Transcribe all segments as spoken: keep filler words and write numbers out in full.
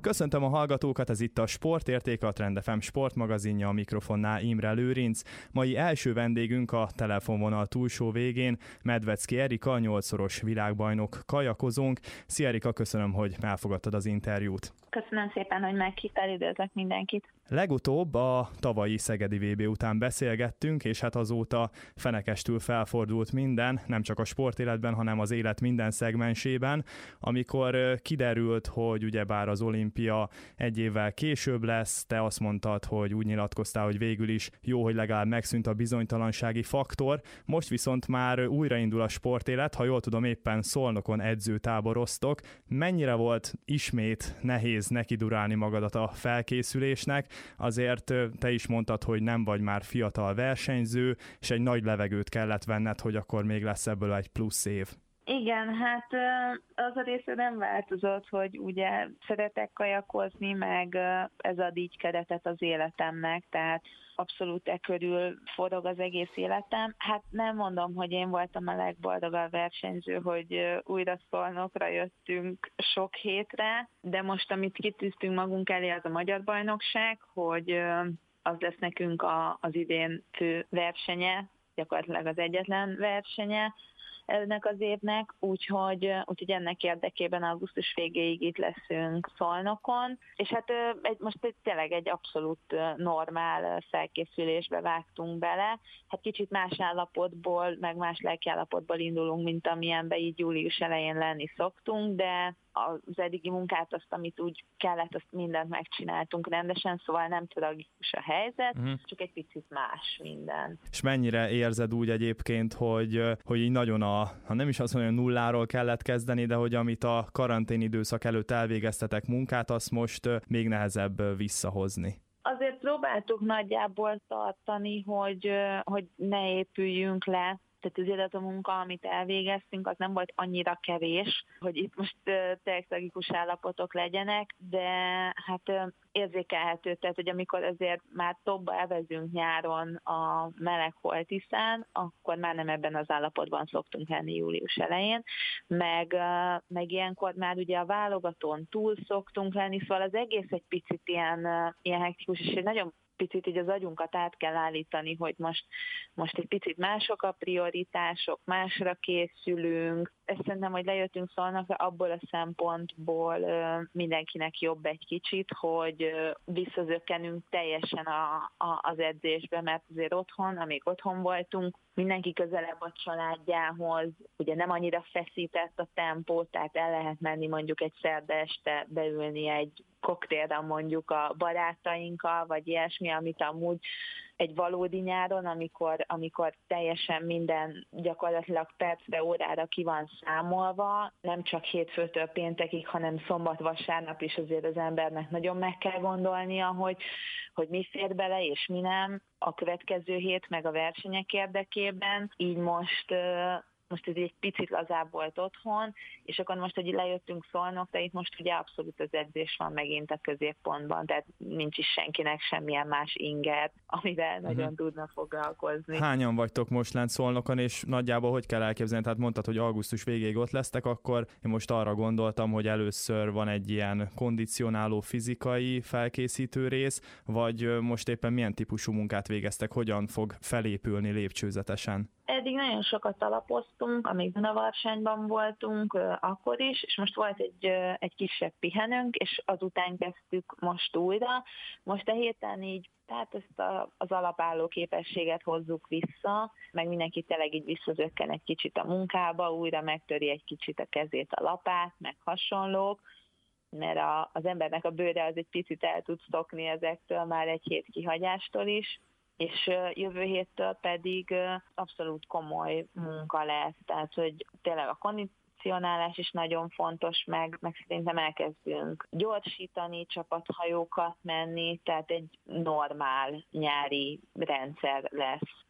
Köszöntöm a hallgatókat, ez itt a Sportértéke, a Trend ef em sportmagazinja, a mikrofonnál Imre Lőrinc. Mai első vendégünk a telefonvonal túlsó végén, Medvecki Erika, a nyolcszoros világbajnok kajakozónk. Szia Erika, köszönöm, hogy elfogadtad az interjút. Köszönöm szépen, hogy meghívtál, üdvözlök mindenkit. Legutóbb a tavalyi szegedi vé bé után beszélgettünk, és hát azóta fenekestül felfordult minden, nem csak a sportéletben, hanem az élet minden szegmensében, amikor kiderült, hogy ugyebár az olimpia egy évvel később lesz, te azt mondtad, hogy úgy nyilatkoztál, hogy végül is jó, hogy legalább megszűnt a bizonytalansági faktor, most viszont már újraindul a sportélet, ha jól tudom, éppen Szolnokon edzőtáboroztok. Mennyire volt ismét nehéz nekidurálni magadat a felkészülésnek? Azért te is mondtad, hogy nem vagy már fiatal versenyző, és egy nagy levegőt kellett venned, hogy akkor még lesz ebből egy plusz év. Igen, hát az a része nem változott, hogy ugye szeretek kajakozni, meg ez ad így keretet az életemnek, tehát abszolút e körül forog az egész életem. Hát nem mondom, hogy én voltam a legboldogabb versenyző, hogy újra Szolnokra jöttünk sok hétre, de most, amit kitűztünk magunk elé, az a magyar bajnokság, hogy az lesz nekünk a, az idén fő versenye, gyakorlatilag az egyetlen versenye ennek az évnek, úgyhogy, úgyhogy ennek érdekében augusztus végéig itt leszünk Szolnokon, és hát egy, most egy, tényleg egy abszolút normál felkészülésbe vágtunk bele, hát kicsit más állapotból, meg más lelkiállapotból indulunk, mint amilyenben így július elején lenni szoktunk, de az eddigi munkát, azt, amit úgy kellett, azt mindent megcsináltunk rendesen, szóval nem tragikus a helyzet, uh-huh. csak egy picit más minden. És mennyire érzed úgy egyébként, hogy, hogy így nagyon a, ha nem is azt mondja, hogy nulláról kellett kezdeni, de hogy amit a karantén időszak előtt elvégeztetek munkát, azt most még nehezebb visszahozni? Azért próbáltuk nagyjából tartani, hogy, hogy ne épüljünk le. Tehát az életmunka, amit elvégeztünk, az nem volt annyira kevés, hogy itt most tényleg tragikus állapotok legyenek, de hát érzékelhető, tehát hogy amikor azért már tobba evezünk nyáron a meleg holtiszán, akkor már nem ebben az állapotban szoktunk lenni július elején, meg, meg ilyenkor már ugye a válogatón túl szoktunk lenni, szóval az egész egy picit ilyen, ilyen hektikus, és egy nagyon picit így az agyunkat át kell állítani, hogy most, most egy picit mások a prioritások, másra készülünk. Ezt szerintem, hogy lejöttünk Szolnokra, abból a szempontból mindenkinek jobb egy kicsit, hogy visszazökkenünk teljesen a, a, az edzésbe, mert azért otthon, amíg otthon voltunk, mindenki közelebb a családjához, ugye nem annyira feszített a tempó, tehát el lehet menni mondjuk egy szerda este beülni egy koktélra mondjuk a barátainkkal, vagy ilyesmi, amit amúgy egy valódi nyáron, amikor, amikor teljesen minden gyakorlatilag percre, órára ki van számolva, nem csak hétfőtől péntekig, hanem szombat-vasárnap is azért az embernek nagyon meg kell gondolnia, hogy, hogy mi fér bele és mi nem a következő hét meg a versenyek érdekében. Így most... Most ez egy picit lazább volt otthon, és akkor most, hogy lejöttünk Szolnokra, itt most ugye abszolút az edzés van megint a középpontban, tehát nincs is senkinek semmilyen más inger, amivel uh-huh. nagyon tudna foglalkozni. Hányan vagytok most lent Szolnokon, és nagyjából hogy kell elképzelni? Tehát mondtad, hogy augusztus végéig ott lesztek, akkor én most arra gondoltam, hogy először van egy ilyen kondicionáló fizikai felkészítő rész, vagy most éppen milyen típusú munkát végeztek, hogyan fog felépülni lépcsőzetesen? Eddig nagyon sokat alapoztunk, amíg Dunavarságban voltunk, akkor is, és most volt egy, egy kisebb pihenőnk, és azután kezdtük most újra. Most a héten így, tehát ezt a, az alapálló képességet hozzuk vissza, meg mindenki tényleg így visszazökken egy kicsit a munkába, újra megtöri egy kicsit a kezét a lapát, meg hasonlók, mert a, az embernek a bőre az egy picit el tud szokni ezektől már egy hét kihagyástól is, és jövő héttől pedig abszolút komoly munka lesz, tehát hogy tényleg a kondicionálás is nagyon fontos, meg, meg szerintem elkezdünk gyorsítani, csapathajókat menni, tehát egy normál nyári rendszer lesz.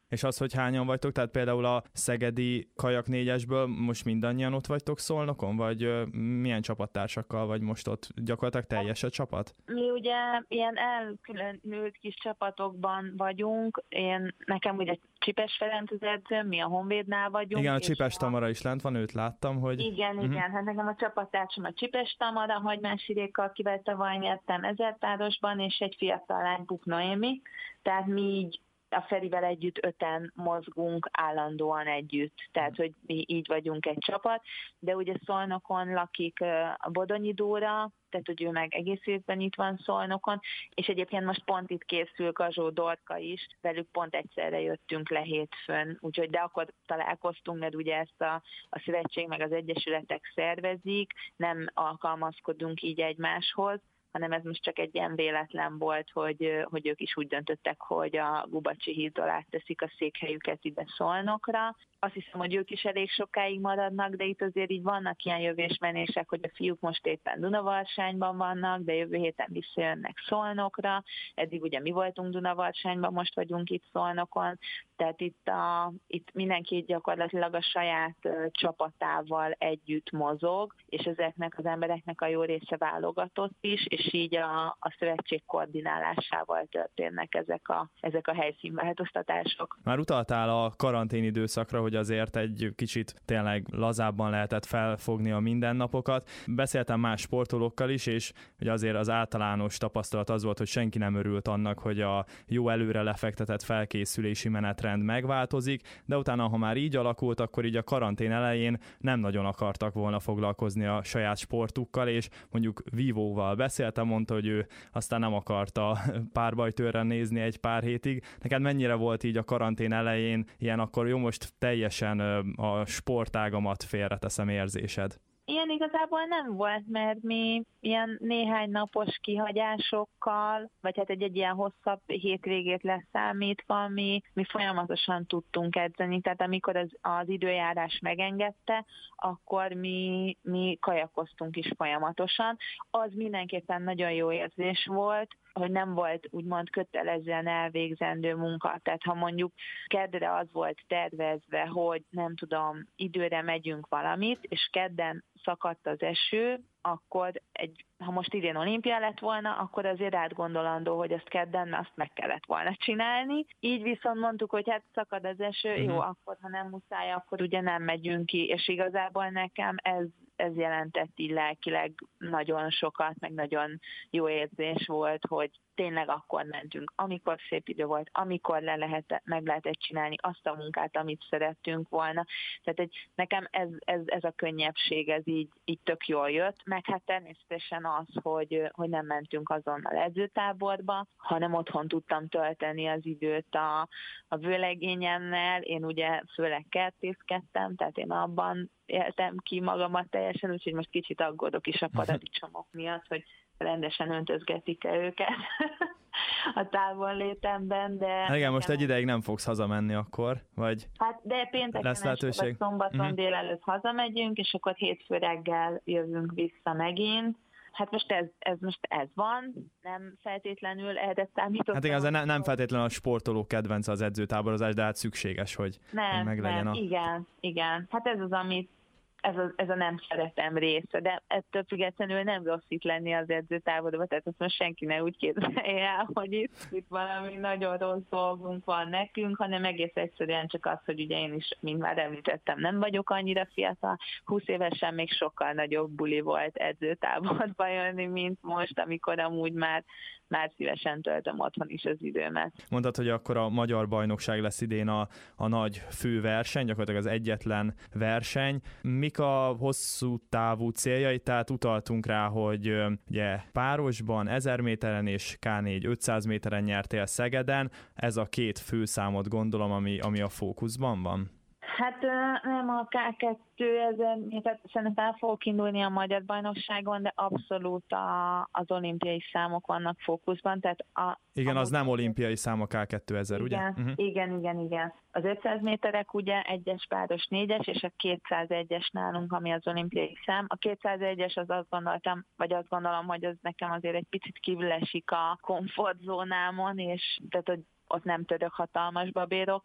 És az, hogy hányan vagytok, tehát például a szegedi kajak négyesből most mindannyian ott vagytok Szolnokon, vagy ö, milyen csapattársakkal vagy most ott? Gyakorlatilag teljes a csapat? Mi ugye ilyen elkülönült kis csapatokban vagyunk. Én, nekem ugye Csipes Ferenc az edzőm, mi a Honvédnál vagyunk. Igen, a Csipes Tamara is lent van, őt láttam, hogy... Igen, uh-huh. igen, hát nekem a csapattársam a Csipes Tamara, Hagymás Iréka, akivel tavaly nyertem ezerpárosban, és egy fiatal lány, Puk Noémi, tehát mi így a Ferivel együtt öten mozgunk állandóan együtt, tehát hogy mi így vagyunk egy csapat, de ugye Szolnokon lakik a Bodonyi Dóra, tehát hogy ő meg egész évben itt van Szolnokon, és egyébként most pont itt készül Gazsó Dorka is, velük pont egyszerre jöttünk le hétfőn, úgyhogy de akkor találkoztunk, mert ugye ezt a, a szövetség meg az egyesületek szervezik, nem alkalmazkodunk így egymáshoz, hanem ez most csak egy ilyen véletlen volt, hogy, hogy ők is úgy döntöttek, hogy a Gubacsi hídtól átteszik a székhelyüket ide Szolnokra. Azt hiszem, hogy ők is elég sokáig maradnak, de itt azért így vannak ilyen jövésmenések, hogy a fiúk most éppen Dunavarsányban vannak, de jövő héten visszajönnek Szolnokra. Eddig ugye mi voltunk Dunavarsányban, most vagyunk itt Szolnokon, tehát itt, a, itt mindenki gyakorlatilag a saját uh, csapatával együtt mozog, és ezeknek az embereknek a jó része válogatott is, és így a, a szövetség koordinálásával történnek ezek a, ezek a helyszínváltoztatások. Már utaltál a karantén időszakra, hogy azért egy kicsit tényleg lazábban lehetett felfogni a mindennapokat. Beszéltem más sportolókkal is, és hogy azért az általános tapasztalat az volt, hogy senki nem örült annak, hogy a jó előre lefektetett felkészülési menetrend megváltozik, de utána, ha már így alakult, akkor így a karantén elején nem nagyon akartak volna foglalkozni a saját sportukkal, és mondjuk Vívóval beszéltem, mondta, hogy ő aztán nem akarta párbajtőre nézni egy pár hétig. Neked mennyire volt így a karantén elején ilyen, akkor jó, most teljesen a sportágamat félreteszem érzésed? Ilyen igazából nem volt, mert mi ilyen néhány napos kihagyásokkal, vagy hát egy, egy ilyen hosszabb hétvégét leszámítva, mi, mi folyamatosan tudtunk edzeni, tehát amikor az, az időjárás megengedte, akkor mi, mi kajakoztunk is folyamatosan. Az mindenképpen nagyon jó érzés volt, hogy nem volt úgymond kötelezően elvégzendő munka. Tehát ha mondjuk keddre az volt tervezve, hogy nem tudom, időre megyünk valamit, és kedden szakadt az eső, akkor egy, ha most idén olimpia lett volna, akkor azért átgondolandó, hogy ezt kedden azt meg kellett volna csinálni. Így viszont mondtuk, hogy hát szakad az eső, uh-huh. jó, akkor ha nem muszáj, akkor ugye nem megyünk ki, és igazából nekem ez, ez jelentett így lelkileg nagyon sokat, meg nagyon jó érzés volt, hogy tényleg akkor mentünk, amikor szép idő volt, amikor le lehet, meg lehetett csinálni azt a munkát, amit szerettünk volna. Tehát egy, nekem ez, ez, ez a könnyebbség, ez így, így tök jól jött, meg hát természetesen az, hogy, hogy nem mentünk azonnal edzőtáborba, hanem otthon tudtam tölteni az időt a, a vőlegényemmel. Én ugye főleg kertészkedtem, tehát én abban éltem ki magamat teljesen, úgyhogy most kicsit aggódok is a paradicsomok miatt, hogy rendesen öntözgetik-e őket a távollétemben, de... Hát igen, most egy ideig nem fogsz hazamenni akkor, vagy... Hát de pénteken este, vagy szombaton uh-huh. délelőtt hazamegyünk, és akkor hétfő reggel jövünk vissza megint. Hát most ez, ez most ez van, nem feltétlenül erre számítottam. Hát igen, azért nem, nem feltétlenül a sportoló kedvence az edzőtáborozás, de hát szükséges, hogy nem, meglegyen nem, a... igen, igen. Hát ez az, amit Ez a, ez a nem szeretem része, de ettől függetlenül nem rossz itt lenni az edzőtáborban, tehát azt most senki ne úgy képzelje el, hogy itt, itt valami nagyon rossz dolgunk van nekünk, hanem egész egyszerűen csak az, hogy ugye én is, mint már említettem, nem vagyok annyira fiatal, húsz évesen még sokkal nagyobb buli volt edzőtáborba jönni, mint most, amikor amúgy már, már szívesen töltöm otthon is az időmet. Mondtad, hogy akkor a magyar bajnokság lesz idén a, a nagy főverseny, gyakorlatilag az egyetlen verseny. Mik a hosszú távú céljai? Tehát utaltunk rá, hogy ugye párosban ezer méteren és ká négy ötszáz méteren nyertél Szegeden. Ez a két főszámot gondolom, ami, ami a fókuszban van? Hát nem a ká kétezer méter, szerintem el fogok indulni a magyar bajnokságon, de abszolút a, az olimpiai számok vannak fókuszban. Tehát a, igen, a az nem olimpiai szám a ká kétezer, ugye? Igen, uh-huh. igen, igen, igen. Az ötszáz méterek ugye egyes, páros, négyes, és a kétszázegyes nálunk, ami az olimpiai szám. A kétszázegyes az azt gondoltam, vagy azt gondolom, hogy az nekem azért egy picit kívül esik a komfortzónámon, és tehát, hogy ott nem török hatalmas babérokra.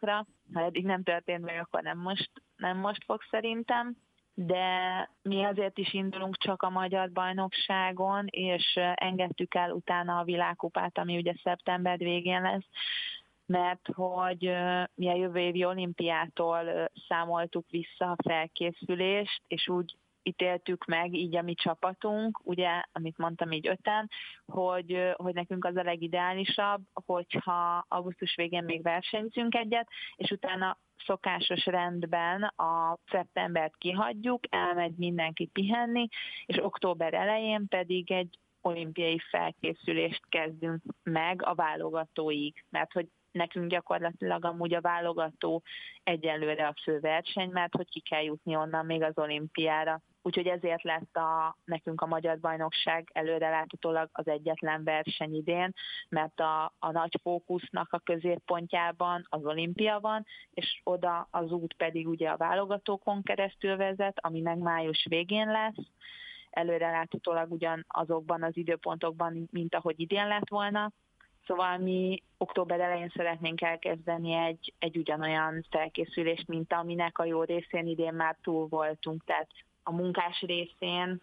ha eddig nem történt meg, akkor nem most, nem most fog szerintem. De mi azért is indulunk csak a magyar bajnokságon, és engedtük el utána a világkupát, ami ugye szeptember végén lesz, mert hogy mi a jövő évi olimpiától számoltuk vissza a felkészülést, és úgy ítéltük meg így a mi csapatunk, ugye, amit mondtam így öten, hogy, hogy nekünk az a legideálisabb, hogyha augusztus végén még versenyzünk egyet, és utána szokásos rendben a szeptembert kihagyjuk, elmegy mindenki pihenni, és október elején pedig egy olimpiai felkészülést kezdünk meg a válogatóig, mert hogy nekünk gyakorlatilag amúgy a válogató egyelőre a fő verseny, mert hogy ki kell jutni onnan még az olimpiára. Úgyhogy ezért lett a, nekünk a magyar bajnokság előreláthatólag az egyetlen verseny idén, mert a, a nagy fókusznak a középpontjában az olimpia van, és oda az út pedig ugye a válogatókon keresztül vezet, ami meg május végén lesz, előreláthatólag ugyan azokban az időpontokban, mint ahogy idén lett volna. Szóval mi október elején szeretnénk elkezdeni egy, egy ugyanolyan felkészülést, mint aminek a jó részén idén már túl voltunk. Tehát a munkás részén,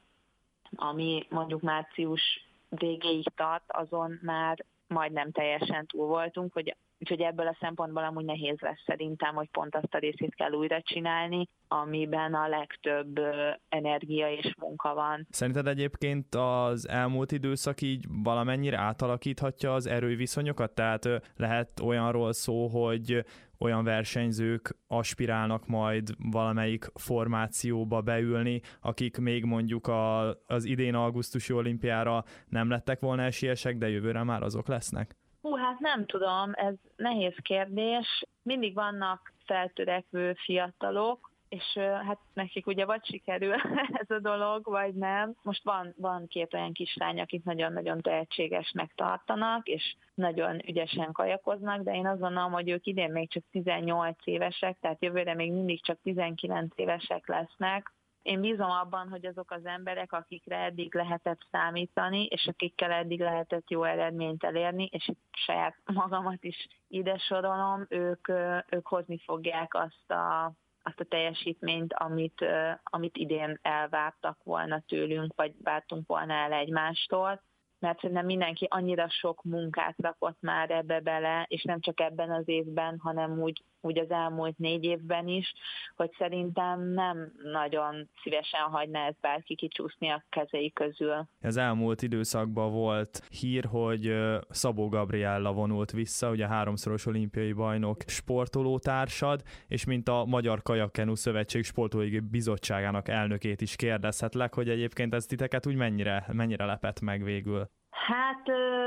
ami mondjuk március végéig tart, azon már majdnem teljesen túl voltunk, hogy, úgyhogy ebből a szempontból amúgy nehéz lesz szerintem, hogy pont azt a részét kell újra csinálni, amiben a legtöbb energia és munka van. Szerinted egyébként az elmúlt időszak így valamennyire átalakíthatja az erőviszonyokat? Tehát lehet olyanról szó, hogy olyan versenyzők aspirálnak majd valamelyik formációba beülni, akik még mondjuk a, az idén augusztusi olimpiára nem lettek volna esélyesek, de jövőre már azok lesznek? Hú, hát nem tudom, ez nehéz kérdés. Mindig vannak feltörekvő fiatalok, és hát nekik ugye vagy sikerül ez a dolog, vagy nem. Most van, van két olyan kislány, akik nagyon-nagyon tehetségesnek tartanak, és nagyon ügyesen kajakoznak, de én azt gondolom, hogy ők idén még csak tizennyolc évesek, tehát jövőre még mindig csak tizenkilenc évesek lesznek. Én bízom abban, hogy azok az emberek, akikre eddig lehetett számítani, és akikkel eddig lehetett jó eredményt elérni, és itt saját magamat is ide sorolom, ők, ők hozni fogják azt a azt a teljesítményt, amit, amit idén elvártak volna tőlünk, vagy vártunk volna el egymástól, mert szerintem mindenki annyira sok munkát rakott már ebbe bele, és nem csak ebben az évben, hanem úgy, úgy az elmúlt négy évben is, hogy szerintem nem nagyon szívesen hagyná ezt bárki kicsúszni a kezei közül. Az elmúlt időszakban volt hír, hogy Szabó Gabriella vonult vissza, ugye háromszoros olimpiai bajnok sportolótársad, és mint a Magyar Kajakkenu Szövetség Sportolói Bizottságának elnökét is kérdezhetlek, hogy egyébként ez titeket úgy mennyire, mennyire lepett meg végül? Hát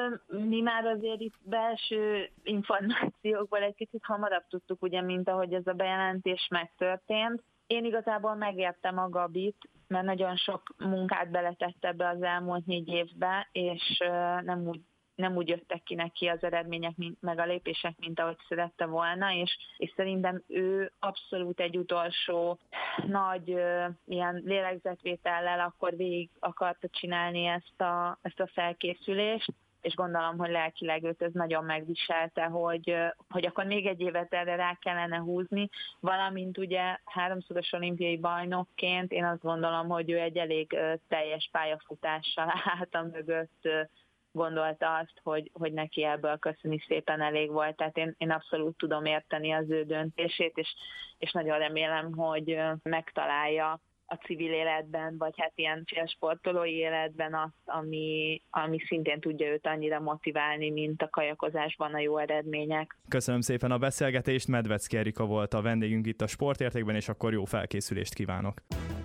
mi már azért itt belső információkból egy kicsit hamarabb tudtuk, ugye, mint ahogy ez a bejelentés megtörtént. Én igazából megértem a Gabit, mert nagyon sok munkát beletett ebbe az elmúlt négy évbe, és nem úgy, nem úgy jöttek ki neki az eredmények, mint, meg a lépések, mint ahogy szerette volna, és, és szerintem ő abszolút egy utolsó nagy uh, ilyen lélegzetvétellel akkor végig akarta csinálni ezt a, ezt a felkészülést, és gondolom, hogy lelkileg őt ez nagyon megviselte, hogy, hogy akkor még egy évet erre rá kellene húzni, valamint ugye háromszoros olimpiai bajnokként én azt gondolom, hogy ő egy elég uh, teljes pályafutással háta mögött uh, gondolta azt, hogy, hogy neki ebből köszöni szépen elég volt. Tehát én, én abszolút tudom érteni az ő döntését, és, és nagyon remélem, hogy megtalálja a civil életben, vagy hát ilyen sportolói életben azt, ami, ami szintén tudja őt annyira motiválni, mint a kajakozásban a jó eredmények. Köszönöm szépen a beszélgetést, Medvecki Erika volt a vendégünk itt a Sportértékben, és akkor jó felkészülést kívánok!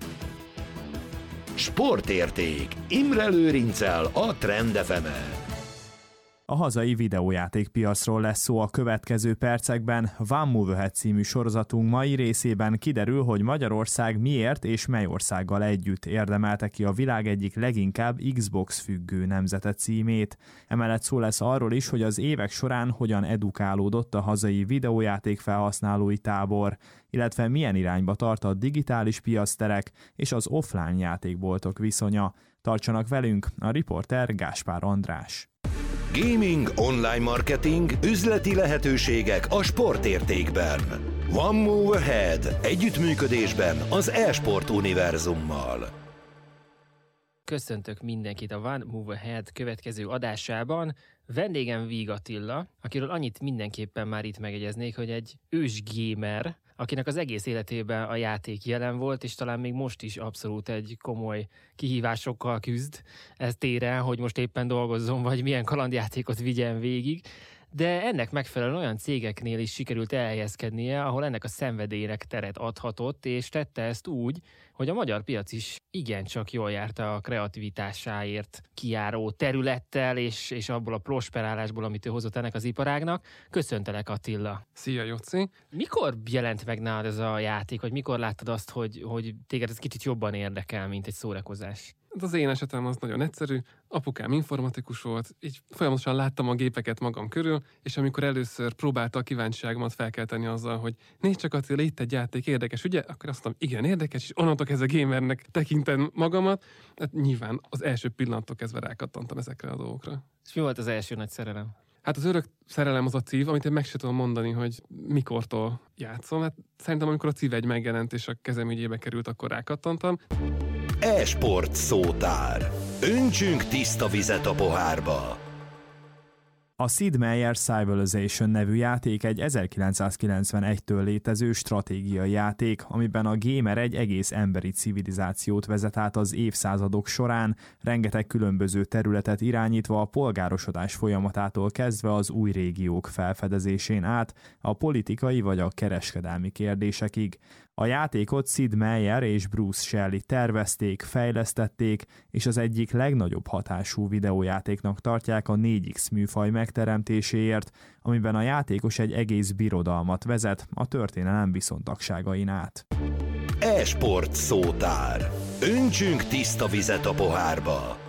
Sportérték. Imre Lőrinccel a Trend ef emen. A hazai videójátékpiacról lesz szó a következő percekben. One Move Ahead című sorozatunk mai részében kiderül, hogy Magyarország miért és mely országgal együtt érdemelte ki a világ egyik leginkább Xbox függő nemzete címét. Emellett szó lesz arról is, hogy az évek során hogyan edukálódott a hazai videójáték felhasználói tábor, illetve milyen irányba tart a digitális piacterek és az offline játékboltok viszonya. Tartsanak velünk, a riporter Gáspár András. Gaming, online marketing, üzleti lehetőségek a sportértékben. One Move Ahead együttműködésben az e-sport univerzummal. Köszöntök mindenkit a One Move Ahead következő adásában. Vendégem Víg Attila, akiről annyit mindenképpen már itt megegyeznék, hogy egy ős gamer, akinek az egész életében a játék jelen volt, és talán még most is abszolút egy komoly kihívásokkal küzd ez téren, hogy most éppen dolgozzon, vagy milyen kalandjátékot vigyen végig. De ennek megfelelően olyan cégeknél is sikerült elhelyezkednie, ahol ennek a szenvedélynek teret adhatott, és tette ezt úgy, hogy a magyar piac is igencsak jól járta a kreativitásáért kijáró területtel, és, és abból a prosperálásból, amit ő hozott ennek az iparágnak. Köszöntelek, Attila! Szia, Jóci! Mikor jelent meg nálad ez a játék, vagy mikor láttad azt, hogy, hogy téged ez kicsit jobban érdekel, mint egy szórakozás? Az én esetem az nagyon egyszerű. Apukám informatikus volt, így folyamatosan láttam a gépeket magam körül, és amikor először próbálta a kíváncsiságomat felkelteni azzal, hogy nézd csak, Attila, itt egy játék, érdekes, ugye? Akkor azt mondtam, igen, érdekes, és onnantól kezdve gamernek tekintem magamat. Hát nyilván az első pillanattól kezdve rákattantam ezekre a dolgokra. És mi volt az első nagy szerelem? Hát az örök szerelem az a cív, amit én meg sem tudom mondani, hogy mikortól játszom. Hát szerintem amikor a cív egy megjelent és a kezem ügyébe került, akkor rákattantam. E-sport szótár. Öntsünk tiszta vizet a pohárba. A Sid Meier Civilization nevű játék egy ezerkilencszázkilencvenegytől létező stratégiai játék, amiben a gamer egy egész emberi civilizációt vezet át az évszázadok során, rengeteg különböző területet irányítva a polgárosodás folyamatától kezdve az új régiók felfedezésén át, a politikai vagy a kereskedelmi kérdésekig. A játékot Sid Meier és Bruce Shelley tervezték, fejlesztették, és az egyik legnagyobb hatású videójátéknak tartják a négy X műfaj megteremtéséért, amiben a játékos egy egész birodalmat vezet, a történelem viszontagságain át. E-sport szótár. Öntsünk tiszta vizet a pohárba.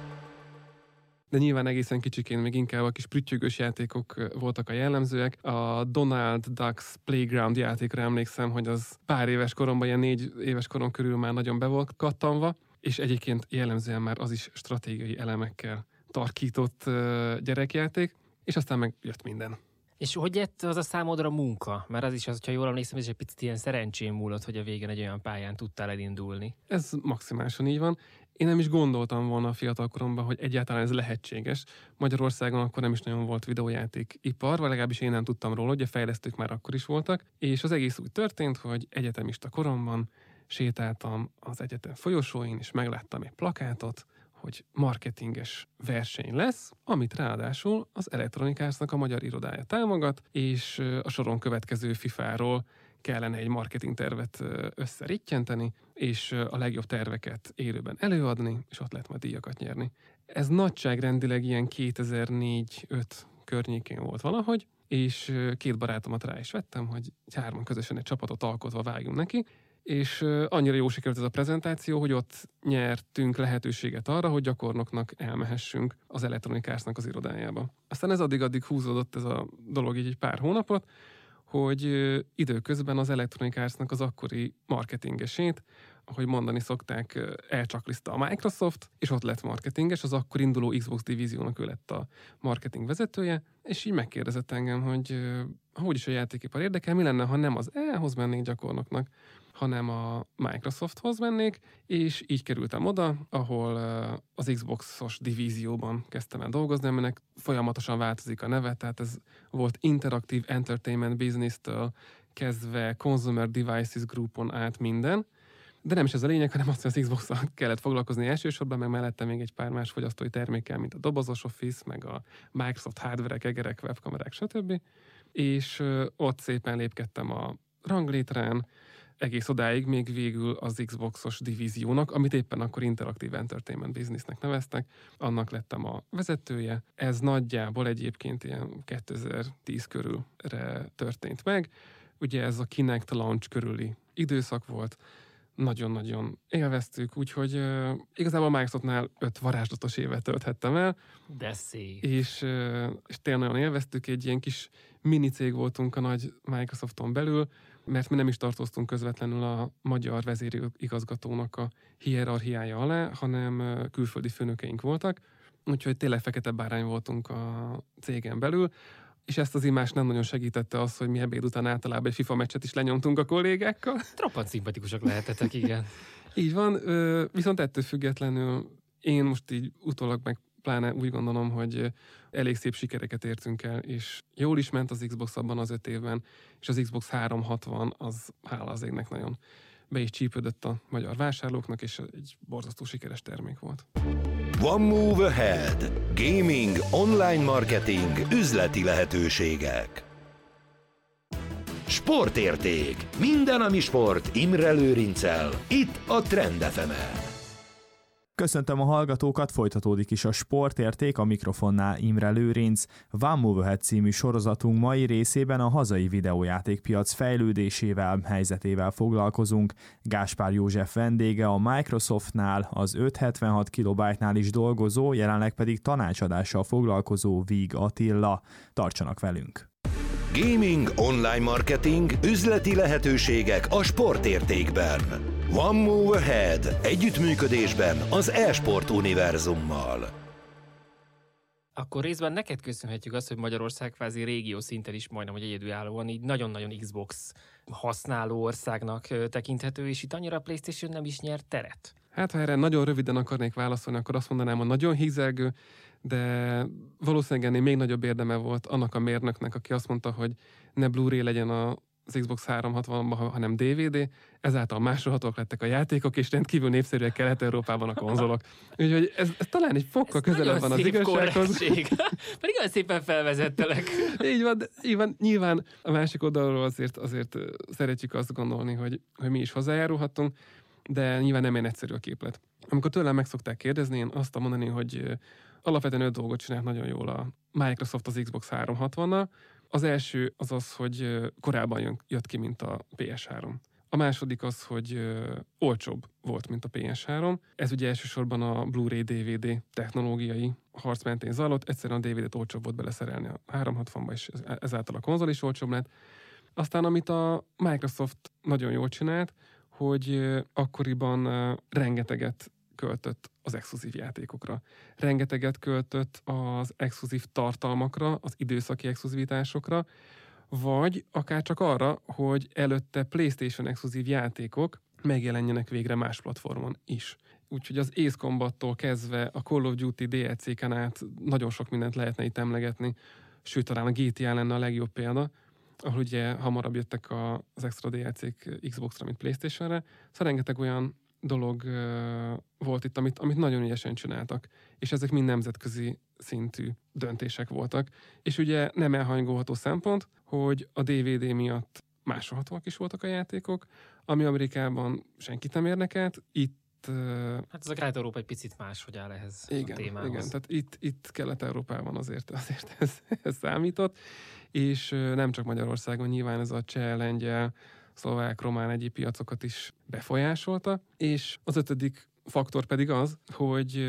De nyilván egészen kicsikén még inkább a kis prüttyögős játékok voltak a jellemzőek. A Donald Ducks Playground játékra emlékszem, hogy az pár éves koromban, ilyen négy éves korom körül már nagyon be volt kattanva, és egyébként jellemzően már az is stratégiai elemekkel tarkított gyerekjáték, és aztán meg jött minden. És hogy jött az a számodra munka? Mert az is az, hogyha jól emlékszem, ez egy picit ilyen szerencsém múlott, hogy a végén egy olyan pályán tudtál elindulni. Ez maximálisan így van. Én nem is gondoltam volna a fiatal koromban, hogy egyáltalán ez lehetséges. Magyarországon akkor nem is nagyon volt videójáték ipar, vagy legalábbis én nem tudtam róla, hogy a fejlesztők már akkor is voltak. És az egész úgy történt, hogy egyetemista koromban sétáltam az egyetem folyosóin, és megláttam egy plakátot, hogy marketinges verseny lesz, amit ráadásul az Electronic Arts-nak a magyar irodája támogat, és a soron következő fifáról kellene egy marketing tervet összerittyenteni, és a legjobb terveket élőben előadni, és ott lehet majd díjakat nyerni. Ez nagyságrendileg ilyen kétezer-négy-öt környékén volt valahogy, és két barátomat rá is vettem, hogy hárman közösen egy csapatot alkotva vágjunk neki, és annyira jó sikerült ez a prezentáció, hogy ott nyertünk lehetőséget arra, hogy gyakornoknak elmehessünk az Electronic Arts-nak az irodájába. Aztán ez addig-addig húzódott ez a dolog így egy pár hónapot, hogy időközben az Electronic Arts-nak az akkori marketingesét, ahogy mondani szokták, elcsakliszta a Microsoft, és ott lett marketinges, az akkor induló Xbox divíziónak ő lett a marketing vezetője, és így megkérdezett engem, hogy hogy is a játékipar érdekel, mi lenne, ha nem az E-hoz mennék gyakornoknak, hanem a Microsofthoz mennék, és így kerültem oda, ahol az Xboxos divízióban kezdtem el dolgozni, aminek folyamatosan változik a neve, tehát ez volt Interactive Entertainment Business-től kezdve Consumer Devices Groupon át minden, de nem is ez a lényeg, hanem azt, hogy az Xbox-szal kellett foglalkozni elsősorban, meg mellette még egy pár más fogyasztói termékkel, mint a dobozos Office, meg a Microsoft hardware-ek, egerek, webkamerák, stb. És ott szépen lépkedtem a ranglétrán, egész odáig még végül az Xboxos divíziónak, amit éppen akkor Interactive Entertainment Businessnek neveztek, annak lettem a vezetője. Ez nagyjából egyébként ilyen kétezer-tíz körülre történt meg. Ugye ez a Kinect launch körüli időszak volt, nagyon-nagyon élveztük, úgyhogy uh, igazából a Microsoftnál öt varázslatos évet tölthettem el. De szép. És, uh, és tényleg nagyon élveztük, egy ilyen kis mini cég voltunk a nagy Microsofton belül, mert mi nem is tartoztunk közvetlenül a magyar vezérigazgatónak a hierarchiája alá, hanem uh, külföldi főnökeink voltak, úgyhogy tényleg fekete bárány voltunk a cégen belül. és ezt az imást nem nagyon segítette az, hogy mi ebéd után általában egy FIFA meccset is lenyomtunk a kollégákkal. Roppant szimpatikusak lehetetek, igen. Így van, viszont ettől függetlenül én most így utólag meg pláne úgy gondolom, hogy elég szép sikereket értünk el, és jól is ment az Xbox abban az öt évben, és az Xbox háromszázhatvan az hála az égnek nagyon be is csípődött a magyar vásárlóknak, és egy borzasztó sikeres termék volt. One Move Ahead. Gaming, online marketing, üzleti lehetőségek. Sportérték. Minden, ami sport, Imre Lőrinccel. Itt a Trend ef emen. Köszöntöm a hallgatókat, folytatódik is a Sportérték, a mikrofonnál Imre Lőrinc. One Move Ahead című sorozatunk mai részében a hazai videójátékpiac fejlődésével, helyzetével foglalkozunk. Gáspár József vendége a Microsoftnál, az ötszázhetvenhat kilobájtnál is dolgozó, jelenleg pedig tanácsadással foglalkozó Víg Attila. Tartsanak velünk! Gaming, online marketing, üzleti lehetőségek a sportértékben. One Move Ahead. Együttműködésben az e-sport univerzummal. Akkor részben neked köszönhetjük azt, hogy Magyarország kvázi régió szinten is majdnem, hogy egyedülállóan így nagyon-nagyon Xbox használó országnak tekinthető, és itt annyira a PlayStation nem is nyert teret. Hát, ha erre nagyon röviden akarnék válaszolni, akkor azt mondanám, hogy nagyon hízelgő, de valószínűleg ennél még nagyobb érdeme volt annak a mérnöknek, aki azt mondta, hogy ne Blu-ray legyen az Xbox háromszázhatvanban, hanem dé vé dé, ezáltal másolhatók lettek a játékok, és rendkívül népszerűek Kelet-Európában a konzolok. Úgyhogy ez, ez talán egy fokkal közelebb van az igazsághoz. Pedig olyan szépen felvezettelek. Így van, így van, nyilván a másik oldalról azért, azért szeretjük azt gondolni, hogy, hogy mi is hozzájárulhatunk, de nyilván nem ilyen egyszerű a képlet. Amikor tőlem meg szokták kérdezni, én azt mondani, hogy alapvetően öt dolgot csinált nagyon jól a Microsoft az Xbox háromszázhatvannal. Az első az az, hogy korábban jött ki, mint a pé es három. A második az, hogy olcsóbb volt, mint a pé es három. Ez ugye elsősorban a Blu-ray dé vé dé technológiai harc mentén zajlott. Egyszerűen a dé vé dét olcsóbb volt beleszerelni a háromszázhatvanba, és ezáltal a konzol is olcsóbb lett. Aztán, amit a Microsoft nagyon jól csinált, hogy akkoriban rengeteget költött az exkluzív játékokra. Rengeteget költött az exkluzív tartalmakra, az időszaki exkluzivitásokra, vagy akár csak arra, hogy előtte PlayStation exkluzív játékok megjelenjenek végre más platformon is. Úgyhogy az Ace Combattól kezdve a Call of Duty dé el cé-ken át nagyon sok mindent lehetne itt emlegetni, sőt talán a gé té á lenne a legjobb példa, ahol ugye hamarabb jöttek az extra dé el cé-k Xbox-ra, mint PlayStation-re. Szóval rengeteg olyan dolog uh, volt itt, amit, amit nagyon ügyesen csináltak, és ezek mind nemzetközi szintű döntések voltak. És ugye nem elhanyagolható szempont, hogy a dé vé dé miatt másolhatóak is voltak a játékok, ami Amerikában senkit nem érdekelt. Itt uh, hát ez a Kelet-Európa egy picit más, hogy áll ehhez igen, a témához. Igen, tehát itt, itt Kelet-Európában azért, azért ez, ez számított, és uh, nem csak Magyarországon, nyilván ez a cseh, lengyel, szlovák, román, egyéb piacokat is befolyásolta, és az ötödik faktor pedig az, hogy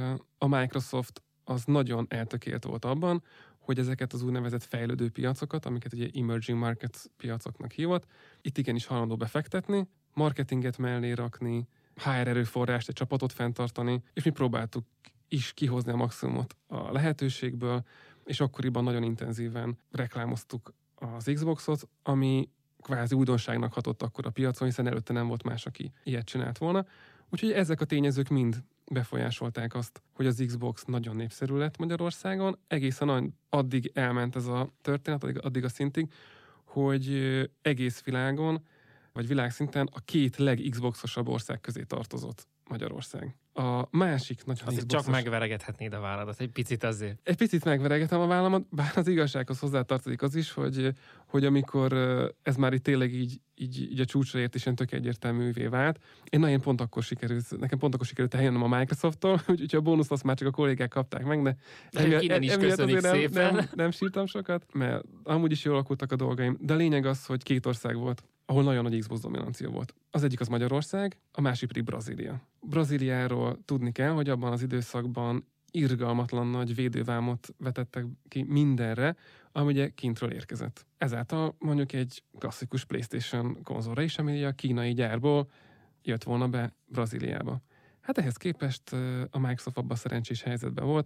a Microsoft az nagyon eltökélt volt abban, hogy ezeket az úgynevezett fejlődő piacokat, amiket ugye emerging market piacoknak hívott, itt igenis hajlandó befektetni, marketinget mellé rakni, há er erőforrást, egy csapatot fenntartani, és mi próbáltuk is kihozni a maximumot a lehetőségből, és akkoriban nagyon intenzíven reklámoztuk az Xboxot, ami kvázi újdonságnak hatott akkor a piacon, hiszen előtte nem volt más, aki ilyet csinált volna. Úgyhogy ezek a tényezők mind befolyásolták azt, hogy az Xbox nagyon népszerű lett Magyarországon. Egészen addig elment ez a történet, addig, addig a szintig, hogy egész világon, vagy világszinten a két leg-Xboxosabb ország közé tartozott Magyarország. A másik nagyon azért Xboxos... csak megveregethetnéd a válladat, egy picit azért. Egy picit megveregetem a vállamat, bár az igazsághoz hozzátartozik az is, hogy, hogy amikor ez már itt tényleg így, így, így a csúcsra ért, és ilyen tök egyértelművé vált, én, na, én pont akkor sikerült, nekem pont akkor sikerült eljönnöm a Microsofttól, úgyhogy a bónusz azt már csak a kollégák kapták meg, de emiatt, innen is köszönjük nem, szépen. Nem, nem sírtam sokat, mert amúgy is jól alakultak a dolgaim, de a lényeg az, hogy két ország volt, ahol nagyon nagy Xbox dominancia volt. Az egyik az Magyarország, a másik pedig Brazília. Brazíliáról tudni kell, hogy abban az időszakban irgalmatlan nagy védővámot vetettek ki mindenre, ami ugye kintről érkezett. Ezáltal mondjuk egy klasszikus PlayStation konzolra is, ami a kínai gyárból jött volna be Brazíliába. Hát ehhez képest a Microsoft abban szerencsés helyzetben volt,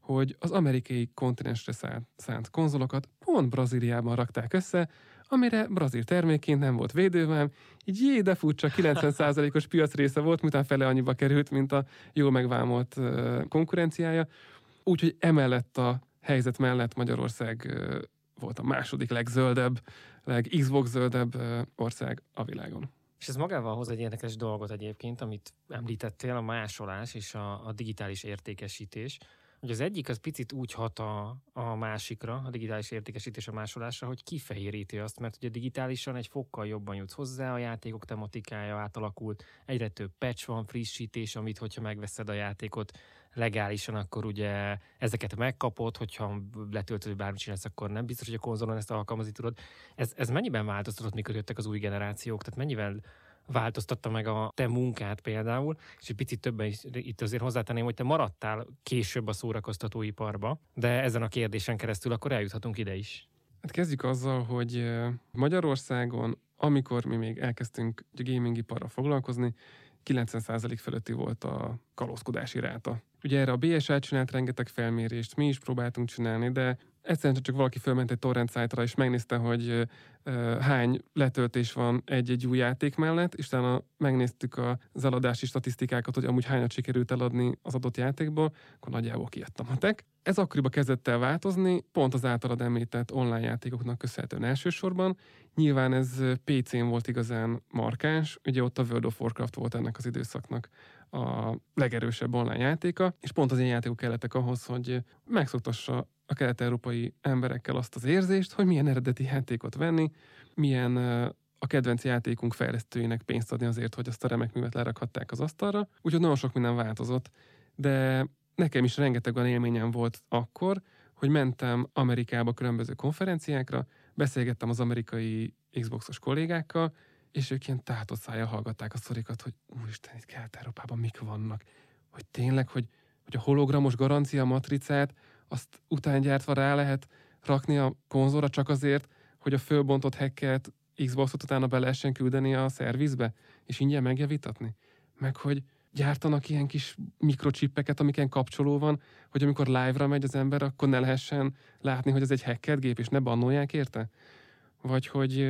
hogy az amerikai kontinensre szánt, szánt konzolokat pont Brazíliában rakták össze, amire brazil termékként nem volt védővám, így jé, de furcsa, kilencven százalékos piacrésze volt, miután fele annyiba került, mint a jól megvámolt uh, konkurenciája. Úgyhogy emellett a helyzet mellett Magyarország uh, volt a második legzöldebb, leg-Xbox zöldebb uh, ország a világon. És ez magával hoz egy érdekes dolgot egyébként, amit említettél, a másolás és a, a digitális értékesítés. Hogy az egyik az picit úgy hat a, a másikra, a digitális értékesítés a másolásra, hogy kifehéríti azt, mert ugye digitálisan egy fokkal jobban jutsz hozzá, a játékok tematikája átalakult, egyre több patch van, frissítés, amit hogyha megveszed a játékot legálisan, akkor ugye ezeket megkapod, hogyha letöltöd, bármit csinálsz, akkor nem biztos, hogy a konzolon ezt alkalmazni tudod. Ez, ez mennyiben változtatott, mikor jöttek az új generációk? Tehát mennyivel változtatta meg a te munkát például, és egy picit többen is itt azért hozzátenném, hogy te maradtál később a szórakoztatóiparba, de ezen a kérdésen keresztül akkor eljuthatunk ide is. Hát kezdjük azzal, hogy Magyarországon, amikor mi még elkezdtünk a gamingiparra foglalkozni, kilencven százalék fölötti volt a kalózkodási ráta. Ugye erre a bé es á csinált rengeteg felmérést, mi is próbáltunk csinálni, de egyszerűen csak valaki fölment egy torrent szájtra, és megnézte, hogy uh, hány letöltés van egy-egy új játék mellett, és utána megnéztük az eladási statisztikákat, hogy amúgy hányat sikerült eladni az adott játékból, akkor nagyjából kijött a matek. Ez akkoriban kezdett el változni, pont az általad említett online játékoknak köszönhetően elsősorban. Nyilván ez pé cén volt igazán markáns, ugye ott a World of Warcraft volt ennek az időszaknak a legerősebb online játéka, és pont az ilyen játékok kellettek ahhoz, hogy megszoktassa a kelet-európai emberekkel azt az érzést, hogy milyen eredeti játékot venni, milyen a kedvenc játékunk fejlesztőinek pénzt adni azért, hogy azt a remek művet lerakhatták az asztalra. Úgyhogy nagyon sok minden változott, de nekem is rengeteg olyan élményem volt akkor, hogy mentem Amerikába különböző konferenciákra, beszélgettem az amerikai Xboxos kollégákkal, és ők ilyen tátott szájjal hallgatták a sztorikat, hogy úristen, itt Kelet-Európában mik vannak. Hogy tényleg, hogy, hogy a hologramos garancia matricát azt utángyártva rá lehet rakni a konzolra csak azért, hogy a fölbontott hackelt Xboxot utána be lehessen küldeni a szervizbe, és ingyen megjavítatni. Meg hogy gyártanak ilyen kis mikrocsippeket, amiken kapcsoló van, hogy amikor live-ra megy az ember, akkor ne lehessen látni, hogy ez egy hackelt gép, és ne bannolják érte. Vagy hogy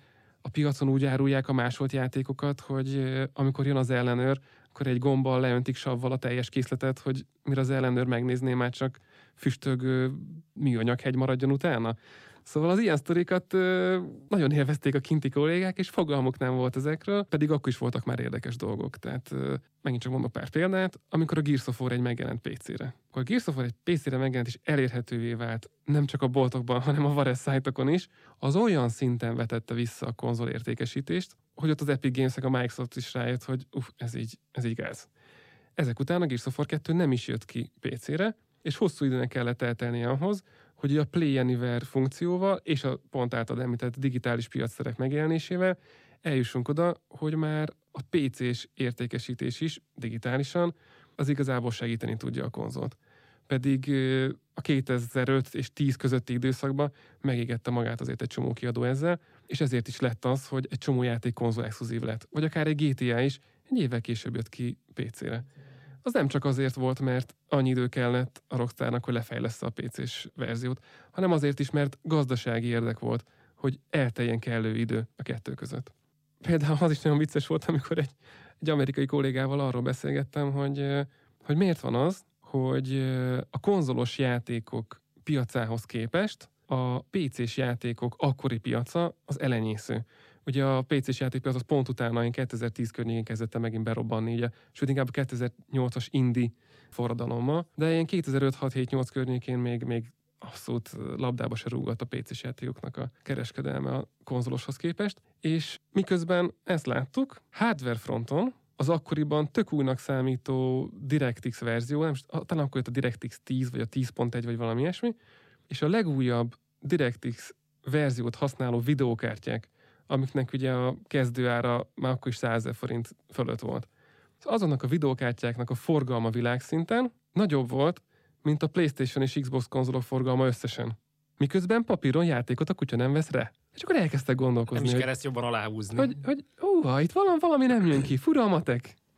a piacon úgy árulják a másolt játékokat, hogy amikor jön az ellenőr, akkor egy gombbal leöntik savval a teljes készletet, hogy mire az ellenőr megnézné, már csak füstögő műanyaghegy maradjon utána. Szóval az ilyen sztorikat nagyon élvezték a kinti kollégák, és fogalmuk nem volt ezekről, pedig akkor is voltak már érdekes dolgok. Tehát megint csak mondok pár példát, amikor a Gears of War egy megjelent pé cére. Akkor a Gears of War egy pé cére megjelent és elérhetővé vált, nem csak a boltokban, hanem a Vares szájtokon is, az olyan szinten vetette vissza a konzol értékesítést, hogy ott az Epic Games-ek, a Microsoft is rájött, hogy uff, ez így, ez így gáz. Ezek után a Gears of War kettő nem is jött ki pé cére, és hosszú időnek kellett eltelnie ahhoz, hogy a Play Anywhere funkcióval és a pont által említett digitális piacszerek megjelenésével eljussunk oda, hogy már a pé cés értékesítés is digitálisan az igazából segíteni tudja a konzolt. Pedig a kétezer-öt és tíz közötti időszakban megégette magát azért egy csomó kiadó ezzel, és ezért is lett az, hogy egy csomó játék konzol exkluzív lett. Vagy akár egy gé té á is egy évvel később jött ki pé cére. Az nem csak azért volt, mert annyi idő kellett a Rockstarnak, hogy lefejlessze a pé cés verziót, hanem azért is, mert gazdasági érdek volt, hogy elteljen kellő idő a kettő között. Például az is nagyon vicces volt, amikor egy, egy amerikai kollégával arról beszélgettem, hogy, hogy miért van az, hogy a konzolos játékok piacához képest a pé cés játékok akkori piaca az elenyésző. Ugye a pé cés játékpiac az pont utána én kétezer-tíz környékén kezdett megint berobbanni, ugye, sőt inkább a kétezer-nyolcas indie forradalommal, de ilyen kétezer-öt hat hét nyolc környékén még, még abszolút labdába se rúgott a pé cés játékoknak a kereskedelme a konzoloshoz képest, és miközben ezt láttuk, hardware fronton az akkoriban tök újnak számító DirectX verzió, nem, talán akkor jött a DirectX tíz, vagy a tíz pont egy, vagy valami ilyesmi, és a legújabb DirectX verziót használó videókártyák, amiknek ugye a kezdőára már akkor is százezer forint fölött volt. Szóval azonnak a videókártyáknak a forgalma világszinten nagyobb volt, mint a PlayStation és Xbox konzolok forgalma összesen. Miközben papíron játékot a kutya nem vesz rá. És akkor elkezdtek gondolkozni, nem is hogy, kell ezt jobban aláhúzni. Hogy, hogy ó, itt valami, valami nem jön ki, fura a matek.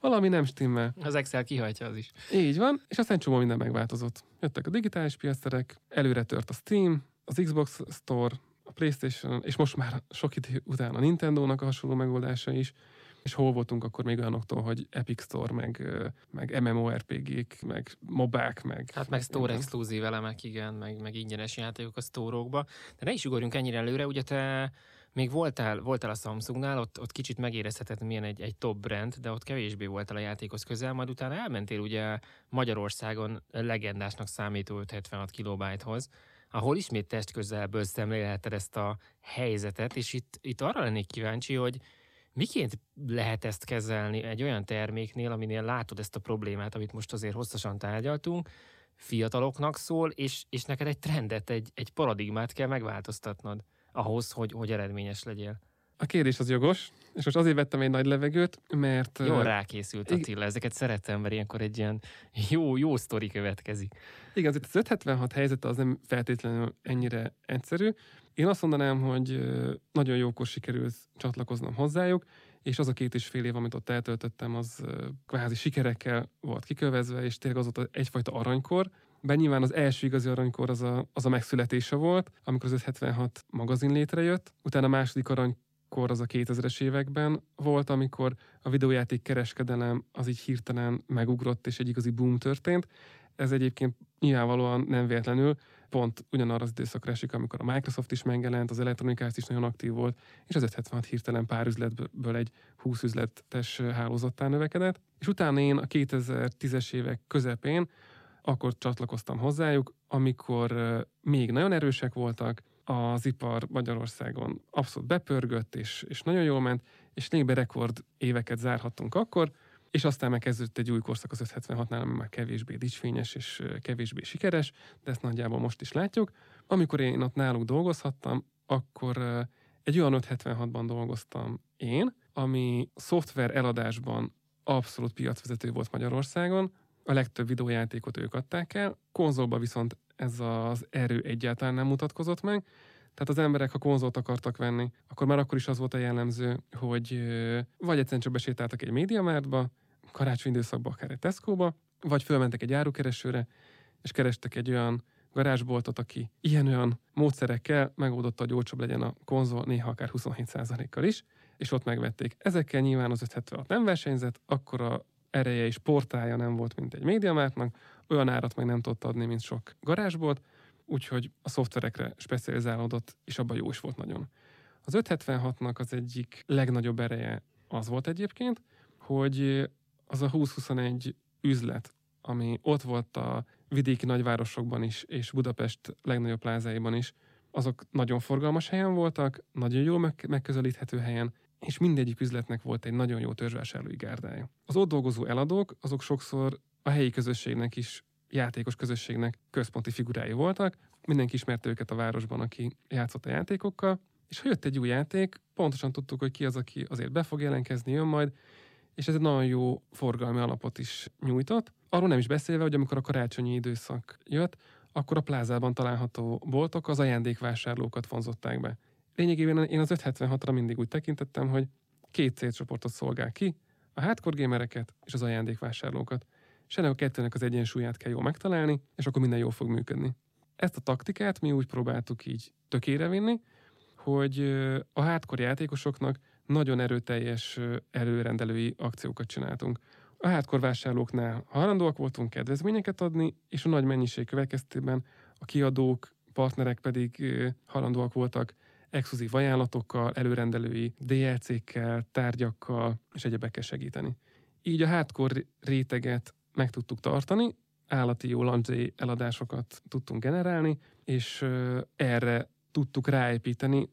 valami nem stimmel. Az Excel kihajtja az is. Így van, és aztán csomó minden megváltozott. Jöttek a digitális piacterek, előre tört a Steam, az Xbox Store, a PlayStation, és most már sok idő után a Nintendónak a hasonló megoldása is, és hol voltunk akkor még olyanoktól, hogy Epic Store, meg, meg MMORPG-k, meg mobák, meg... Hát meg Store exkluzív elemek, igen, meg, meg ingyenes játékok a sztórokba. De ne is ugorjunk ennyire előre, ugye te még voltál, voltál a Samsungnál, ott, ott kicsit megérezheted, milyen egy, egy top brand, de ott kevésbé voltál a játékhoz közel, majd utána elmentél ugye Magyarországon legendásnak számító ötszázhetvenhat kilobájthoz, ahol ismét testközelből szemlélheted ezt a helyzetet, és itt, itt arra lennék kíváncsi, hogy miként lehet ezt kezelni egy olyan terméknél, aminél látod ezt a problémát, amit most azért hosszasan tárgyaltunk, fiataloknak szól, és, és neked egy trendet, egy, egy paradigmát kell megváltoztatnod ahhoz, hogy, hogy eredményes legyél. A kérdés az jogos, és most azért vettem egy nagy levegőt, mert... Jól rákészült Attila, ezeket szeretem, mert ilyenkor egy ilyen jó, jó sztori következik. Igen, azért az ötszázhetvenhat helyzete az nem feltétlenül ennyire egyszerű. Én azt mondanám, hogy nagyon jókor sikerült csatlakoznom hozzájuk, és az a két és fél év, amit ott eltöltöttem, az kvázi sikerekkel volt kikövezve, és tényleg az volt egyfajta aranykor. Bár nyilván az első igazi aranykor az a, az a megszületése volt, amikor az ötszázhetvenhat magazin létrejött. Utána a második aranykor az a kétezres években volt, amikor a videójáték kereskedelem az így hirtelen megugrott, és egy igazi boom történt. Ez egyébként nyilvánvalóan nem véletlenül pont ugyanarra az időszakra esik, amikor a Microsoft is megjelent, az Electronic Arts is nagyon aktív volt, és az ötszázhetvenhat hirtelen pár üzletből egy húsz üzletes hálózattá növekedett. És utána én a kétezer-tízes évek közepén akkor csatlakoztam hozzájuk, amikor még nagyon erősek voltak, az ipar Magyarországon abszolút bepörgött, és, és nagyon jól ment, és lényegben rekord éveket zárhattunk akkor, és aztán megkezdődött egy új korszak az ötszázhetvenhatnál, ami már kevésbé dicsfényes és kevésbé sikeres, de ezt nagyjából most is látjuk. Amikor én ott náluk dolgozhattam, akkor egy olyan ötszázhetvenhatban dolgoztam én, ami szoftver eladásban abszolút piacvezető volt Magyarországon, a legtöbb videójátékot ők adták el, konzolban viszont ez az erő egyáltalán nem mutatkozott meg, tehát az emberek, ha konzolt akartak venni, akkor már akkor is az volt a jellemző, hogy vagy egyszerűen csak besétáltak egy MediaMarktba, karácsony időszakban akár egy Tesco-ba, vagy fölmentek egy árukeresőre, és kerestek egy olyan garázsboltot, aki ilyen-olyan módszerekkel megoldotta, hogy olcsóbb legyen a konzol, néha akár huszonhét százalékkal is, és ott megvették. Ezekkel nyilván az ötszázhetvenhat nem versenyzett, akkor a ereje és portálja nem volt, mint egy MediaMarktnak, olyan árat meg nem tudott adni, mint sok garázsbolt, úgyhogy a szoftverekre specializálódott, és abban jó is volt nagyon. Az ötszázhetvenhatnak az egyik legnagyobb ereje az volt egyébként, hogy az a húsz-huszonegy üzlet, ami ott volt a vidéki nagyvárosokban is, és Budapest legnagyobb plázáiban is, azok nagyon forgalmas helyen voltak, nagyon jól meg- megközelíthető helyen, és mindegyik üzletnek volt egy nagyon jó törzsvásárlói gárdája. Az ott dolgozó eladók, azok sokszor a helyi közösségnek is, játékos közösségnek központi figurái voltak, mindenki ismerte őket a városban, aki játszott a játékokkal, és ha jött egy új játék, pontosan tudtuk, hogy ki az, aki azért be fog jelentkezni, jön majd, és ez egy nagyon jó forgalmi alapot is nyújtott. Arról nem is beszélve, hogy amikor a karácsonyi időszak jött, akkor a plázában található boltok az ajándékvásárlókat vonzották be. Lényegében én az ötszázhetvenhatra mindig úgy tekintettem, hogy két célcsoportot szolgál ki, a hardcore gamereket és az ajándékvásárlókat. És ennek a kettőnek az egyensúlyát kell jól megtalálni, és akkor minden jól fog működni. Ezt a taktikát mi úgy próbáltuk így tökére vinni, hogy a hardcore játékosoknak nagyon erőteljes előrendelői akciókat csináltunk. A hardcore vásárlóknál hajlandóak voltunk kedvezményeket adni, és a nagy mennyiség következtében a kiadók, partnerek pedig hajlandóak voltak exkluzív ajánlatokkal, előrendelői dé el cékkel, tárgyakkal és egyebekkel segíteni. Így a hardcore réteget meg tudtuk tartani, állati jó launch day eladásokat tudtunk generálni, és erre tudtuk ráépíteni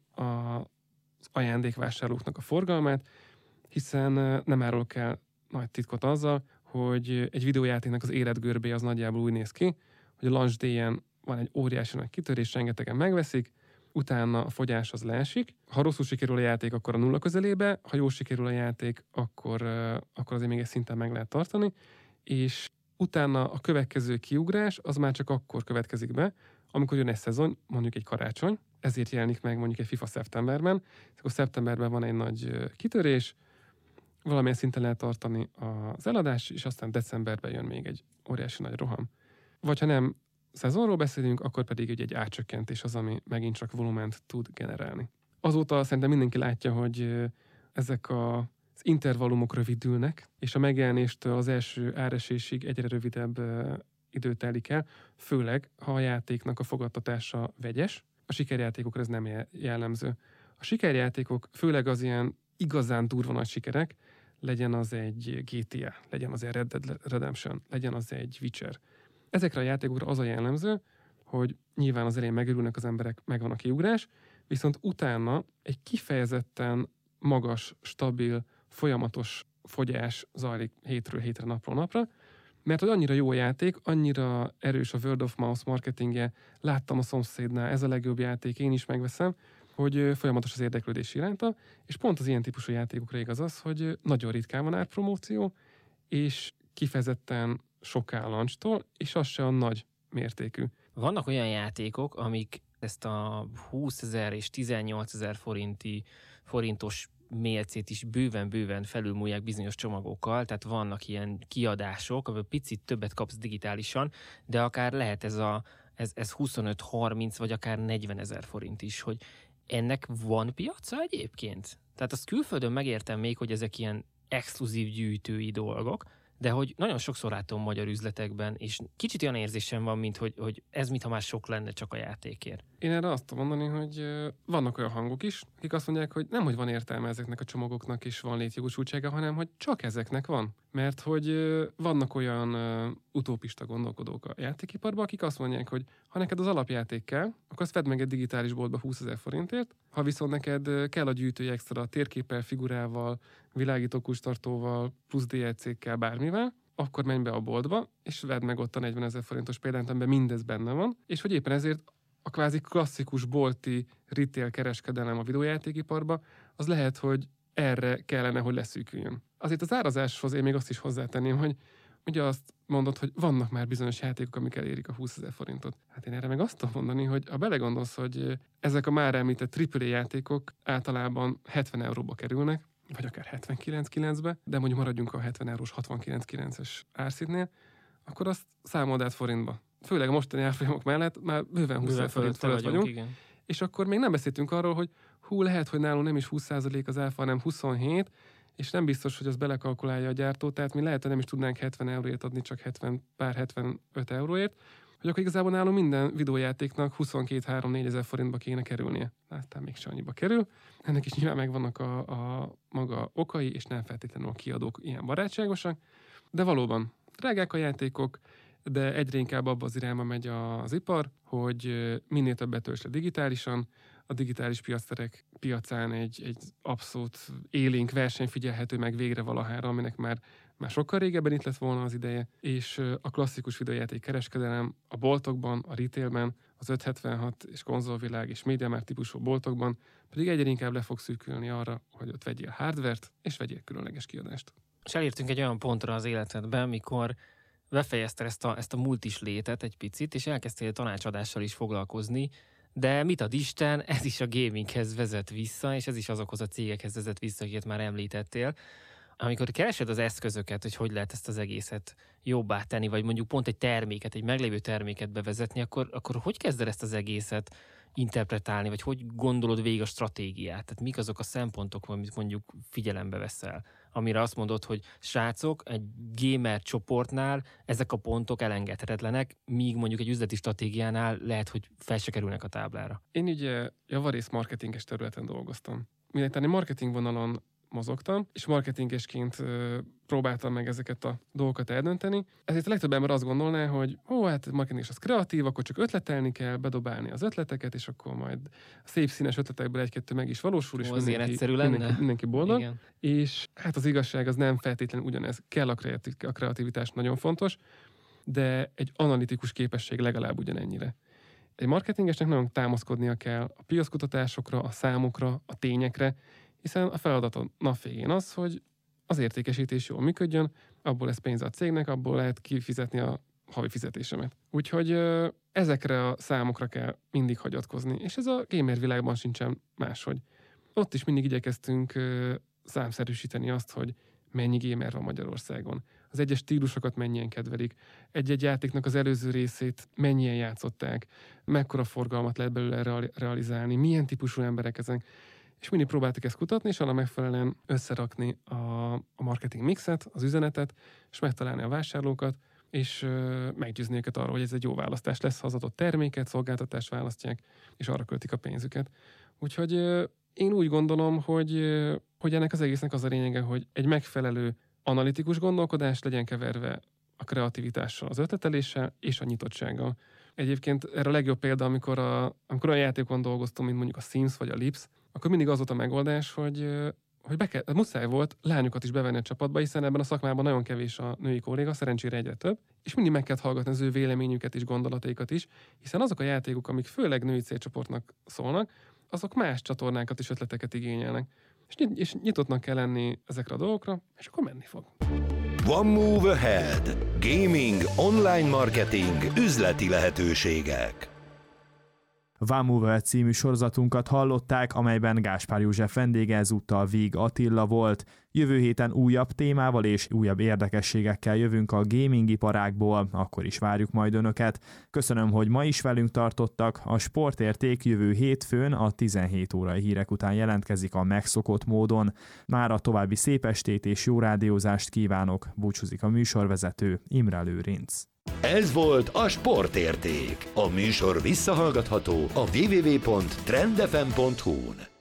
az ajándékvásárlóknak a forgalmát, hiszen nem árulok el nagy titkot azzal, hogy egy videójátéknak az életgörbé az nagyjából úgy néz ki, hogy a launch day-en van egy óriási nagy kitörés, rengetegen megveszik, utána a fogyás az leesik. Ha rosszul sikerül a játék, akkor a nulla közelébe, ha jól sikerül a játék, akkor, akkor azért még egy szinten meg lehet tartani, és utána a következő kiugrás az már csak akkor következik be, amikor jön egy szezon, mondjuk egy karácsony, ezért jelenik meg mondjuk egy FIFA szeptemberben, akkor szeptemberben van egy nagy kitörés, valamilyen szinten lehet tartani az eladás, és aztán decemberben jön még egy óriási nagy roham. Vagy ha nem szezonról beszélünk, akkor pedig ugye egy árcsökkentés az, ami megint csak volument tud generálni. Azóta szerintem mindenki látja, hogy ezek a, az intervallumok rövidülnek, és a megjelenéstől az első áresésig egyre rövidebb idő telik el, főleg ha a játéknak a fogadtatása vegyes. A sikerjátékokra ez nem jellemző. A sikerjátékok, főleg az ilyen igazán durva nagy sikerek, legyen az egy gé té á, legyen az egy Red Dead Redemption, legyen az egy Witcher. Ezekre a játékokra az a jellemző, hogy nyilván az elején megörülnek az emberek, megvan a kiugrás, viszont utána egy kifejezetten magas, stabil, folyamatos fogyás zajlik hétről hétre, napról napra, mert hogy annyira jó játék, annyira erős a word of mouth marketingje, láttam a szomszédnál, ez a legjobb játék, én is megveszem, hogy folyamatos az érdeklődés iránta, és pont az ilyen típusú játékokra igaz az, hogy nagyon ritkán van árpromóció, és kifejezetten sok áll launchtól, és az se a nagy mértékű. Vannak olyan játékok, amik ezt a húszezer és tizennyolcezer forinti, forintos mércét is bőven-bőven felülmúlják bizonyos csomagokkal, tehát vannak ilyen kiadások, ahol picit többet kapsz digitálisan, de akár lehet ez, a, ez, ez huszonöt-harminc vagy akár negyvenezer forint is, hogy ennek van piaca egyébként? Tehát azt külföldön megértem még, hogy ezek ilyen exkluzív gyűjtői dolgok, de hogy nagyon sokszor látom magyar üzletekben, és kicsit olyan érzésem van, mint hogy, hogy ez mintha már sok lenne csak a játékért. Én erre azt tudom mondani, hogy vannak olyan hangok is, akik azt mondják, hogy nem, hogy van értelme ezeknek a csomagoknak, és van létjogosultsága, hanem hogy csak ezeknek van. Mert hogy vannak olyan utópista gondolkodók a játékiparban, akik azt mondják, hogy ha neked az alapjáték kell, akkor azt vedd meg egy digitális boltba húszezer forintért, ha viszont neked kell a gyűjtői extra térképpel, figurával, világító kulcstartóval, plusz dé el cé-kkel, bármivel, akkor menj be a boltba, és vedd meg ott a negyvenezer forintos példányt, amiben mindez benne van, és hogy éppen ezért a kvázi klasszikus bolti retail kereskedelem a videójátékiparba, az lehet, hogy erre kellene, hogy leszűküljön. Azért az árazáshoz én még azt is hozzátenném, hogy ugye azt mondod, hogy vannak már bizonyos játékok, amik elérik a húszezer forintot. Hát én erre meg azt tudom mondani, hogy ha belegondolsz, hogy ezek a már említett tripla á játékok általában hetven euróba kerülnek, vagy akár hetvenkilenc kilencbe, de mondjuk maradjunk a hetven eurós hatvankilenc kilences árszintnél, akkor azt számold át forintba. Főleg a mostani árfolyamok mellett már bőven húszezer forint fölött vagyunk. Igen. És akkor még nem beszéltünk arról, hogy hú, lehet, hogy nálunk nem is húsz százalék az áfa, hanem huszonhét, és nem biztos, hogy az belekalkulálja a gyártó, tehát mi lehet, hogy nem is tudnánk hetven euróért adni, csak hetven, pár hetvenöt euróért, hogy akkor igazából nálunk minden videójátéknak huszonkettő-három-négy ezer forintba kéne kerülnie. Aztán mégsem annyiba kerül. Ennek is nyilván megvannak a, a maga okai, és nem feltétlenül a kiadók ilyen barátságosak, de valóban drágák a játékok, de egyre inkább abba az irányba megy az ipar, hogy minél többet tölts le digitálisan, a digitális piacterek piacán egy, egy abszolút élénk verseny figyelhető meg végre valahára, aminek már, már sokkal régebben itt lett volna az ideje, és a klasszikus videójáték kereskedelem a boltokban, a retailben, az ötszázhetvenhat és konzolvilág és MediaMarkt típusú boltokban pedig egyre inkább le fog szűkülni arra, hogy ott vegyél hardvert és vegyél különleges kiadást. És elértünk egy olyan pontra az életedben, mikor befejezted ezt a, ezt a multis létet egy picit, és elkezdtél tanácsadással is foglalkozni, de mit ad Isten, ez is a gaminghez vezet vissza, és ez is azokhoz a cégekhez vezet vissza, akiket már említettél. Amikor keresed az eszközöket, hogy hogy lehet ezt az egészet jobbá tenni, vagy mondjuk pont egy terméket, egy meglévő terméket bevezetni, akkor, akkor hogy kezded ezt az egészet interpretálni, vagy hogy gondolod végig a stratégiát? Tehát mik azok a szempontok, amit mondjuk figyelembe veszel, amire azt mondod, hogy srácok, egy gamer csoportnál ezek a pontok elengedhetetlenek, míg mondjuk egy üzleti stratégiánál lehet, hogy fel se kerülnek a táblára. Én ugye javarész marketinges területen dolgoztam. Mindenképpen marketing vonalon mozogtam, és marketingesként ö, próbáltam meg ezeket a dolgokat eldönteni. Ezért a legtöbb ember azt gondolná, hogy ó, hát marketinges az kreatív, akkor csak ötletelni kell, bedobálni az ötleteket, és akkor majd a szép színes ötletekből egy-kettő meg is valósul, és ó, mindenki, egyszerű lenne. mindenki, mindenki boldog. Igen. És hát az igazság az nem feltétlenül ugyanez. Kell a, kreatív, a kreativitás, nagyon fontos, de egy analitikus képesség legalább ugyanennyire. Egy marketingesnek nagyon támaszkodnia kell a piackutatásokra, a számokra, a tényekre, hiszen a feladat a nap végén az, hogy az értékesítés jól működjön, abból lesz pénz a cégnek, abból lehet kifizetni a havi fizetésemet. Úgyhogy ezekre a számokra kell mindig hagyatkozni, és ez a gamer világban sincsen máshogy. Ott is mindig igyekeztünk számszerűsíteni azt, hogy mennyi gamer van Magyarországon, az egyes stílusokat mennyien kedvelik, egy-egy játéknak az előző részét mennyien játszották, mekkora forgalmat lehet belőle realizálni, milyen típusú emberek ezek, és mindig próbáltuk ezt kutatni, és annak megfelelően összerakni a, a marketing mixet, az üzenetet, és megtalálni a vásárlókat, és ö, meggyőzni őket arról, hogy ez egy jó választás lesz, ha az adott terméket, szolgáltatást választják, és arra költik a pénzüket. Úgyhogy ö, én úgy gondolom, hogy, ö, hogy ennek az egésznek az a lényege, hogy egy megfelelő analitikus gondolkodás legyen keverve a kreativitással, az ötleteléssel és a nyitottsággal. Egyébként erre a legjobb példa, amikor, a, amikor olyan játékon dolgoztam, mint mondjuk a Sims vagy a Lips, akkor mindig az volt a megoldás, hogy, hogy be kell, muszáj volt lányokat is bevenni a csapatba, hiszen ebben a szakmában nagyon kevés a női kolléga, szerencsére egyre több, és mindig meg kell hallgatni az ő véleményüket és gondolataikat is, hiszen azok a játékok, amik főleg női célcsoportnak szólnak, azok más csatornákat és ötleteket igényelnek. És, és nyitottnak kell lenni ezekre a dolgokra, és akkor menni fog. One Move Ahead. Gaming, online marketing, üzleti lehetőségek. One Move Ahead című sorozatunkat hallották, amelyben Gáspár József vendége ezúttal Víg Attila volt. Jövő héten újabb témával és újabb érdekességekkel jövünk a gaming iparágból, akkor is várjuk majd önöket. Köszönöm, hogy ma is velünk tartottak. A Sportérték jövő hétfőn a tizenhét órai hírek után jelentkezik a megszokott módon. Mára további szép estét és jó rádiózást kívánok. Búcsúzik a műsorvezető, Imre Lőrinc. Ez volt a Sportérték. A műsor visszahallgatható a double-u double-u double-u pont trend f m pont hu-n.